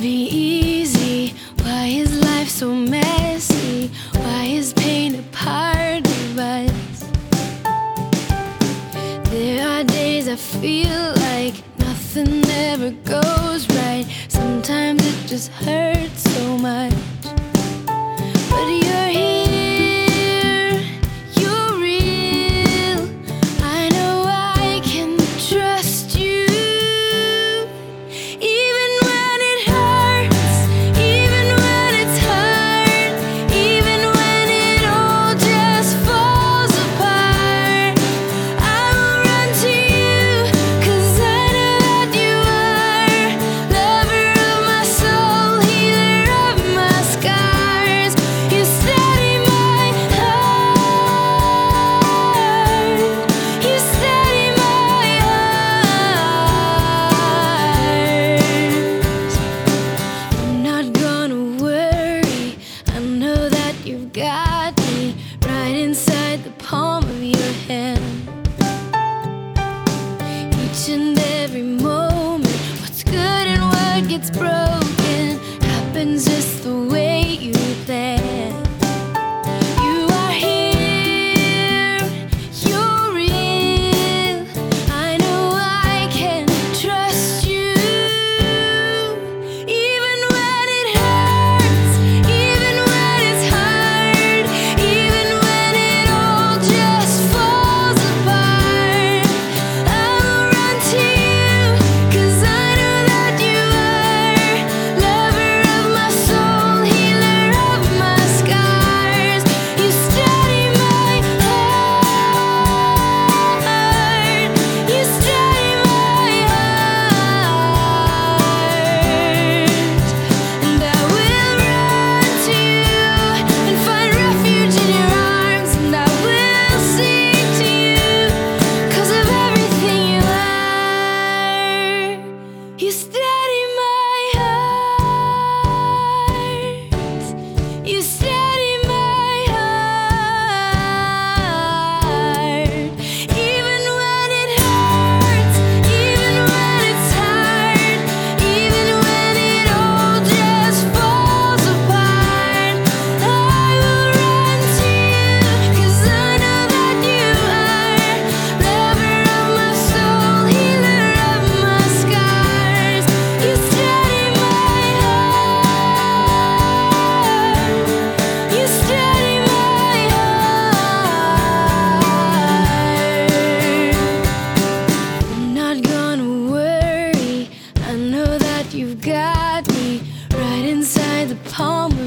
be easy? Why is life so messy? Why is pain a part of us? There are days I feel like nothing ever goes right. Sometimes it just hurts so much. But you're here, you're real. I know I can trust you. Even when it hurts, even when it's hard, even when it all just falls apart, I will run to you, 'cause I know that you are lover of my soul, healer of my scars. You steady my heart, you steady my heart. I'm not gonna worry, I know that you've got me right inside the palm of your hand. Each and every moment, what's good and what gets broken happens just the way you planned. You are here, you're real. I know I can trust you. Even when it hurts, even when it's hard, even when it all just falls apart, I will run to you, 'cause I know that you are lover of my soul, healer of my scars. You steady my heart, you steady my heart. And I will run to you and find refuge in your arms. And I will sing to you 'cause of everything you are. You steady my heart, you steady my heart. Even when it hurts, even when it's hard, even when it all just falls apart, I will run to you, 'cause I know that you are lover of my soul, healer of my scars. You steady my heart, you steady my heart. I'm not gonna worry, I know that you've got me right inside the palm